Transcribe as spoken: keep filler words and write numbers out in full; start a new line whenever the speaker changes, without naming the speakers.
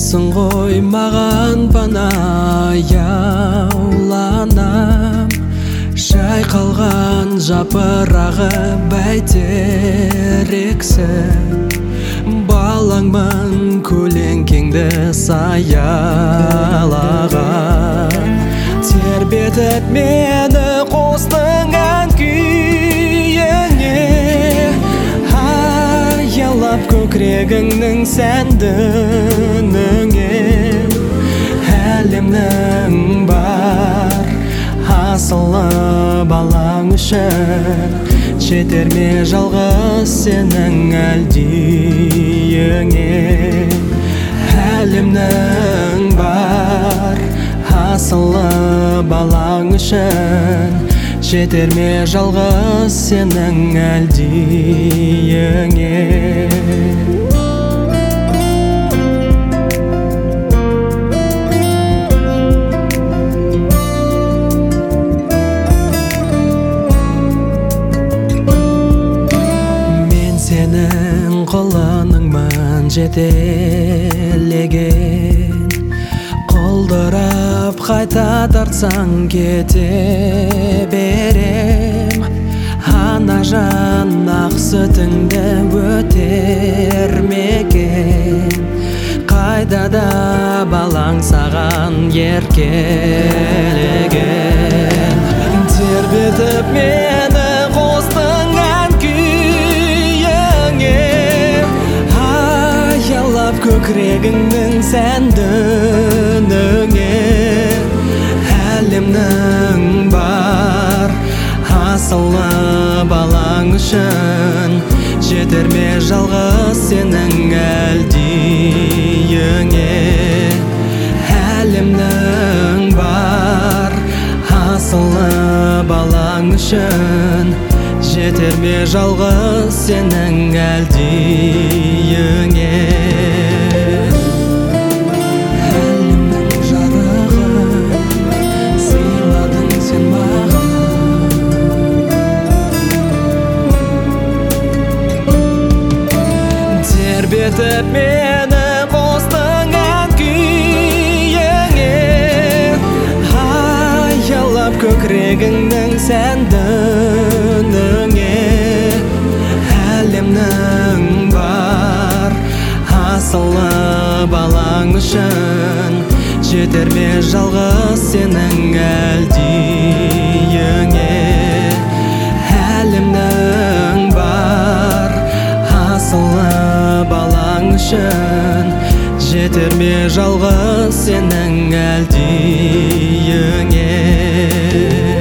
Сенсің ғой маған пана, яуланам. Шайқалған жапырағы бәйтерексің. Балаңмын көлеңкеңді саялаған. Тербетіп мені қостың ән күйіңе. Аялап көкірегіңнің сәнді үніңе. Әлемнің бар асылы балаң үшін. Жетер ме жалғыз сенің әлдиіңе. Әлемнің бар асылы балаң үшін. Жетер ме жалғыз сенің әлдиіңе. Сенің құлыныңмын жетелеген. Қолдырап қайта тартсаң кете берем. Ана жан ақ сүтіңді өтер мекен. Қайда да балаң саған еркелеген. Тербетіп мені қостың ән күйіңе. Аялап көкірегіңнің сәнді үніңе. Әлемнің бар асылы балаң үшін. Жетер ме жалғыз сенің әлдиіңе. Әлемнің бар асылы балаң үшін. Жетер ме жалғыз сенің әлдиіңе. Әлемнің жарығын сыйладың сен маған. Тербетіп мені қостың ән күйіңе. Аялап көкірегіңнің сәнді үніңе. Әлемнің бар асылы балаң үшін. Жетер ме жалғыз сенің әлдиіңе. Әлемнің бар асылы балаң үшін. Жетер ме жалғыз сенің әлдиіңе.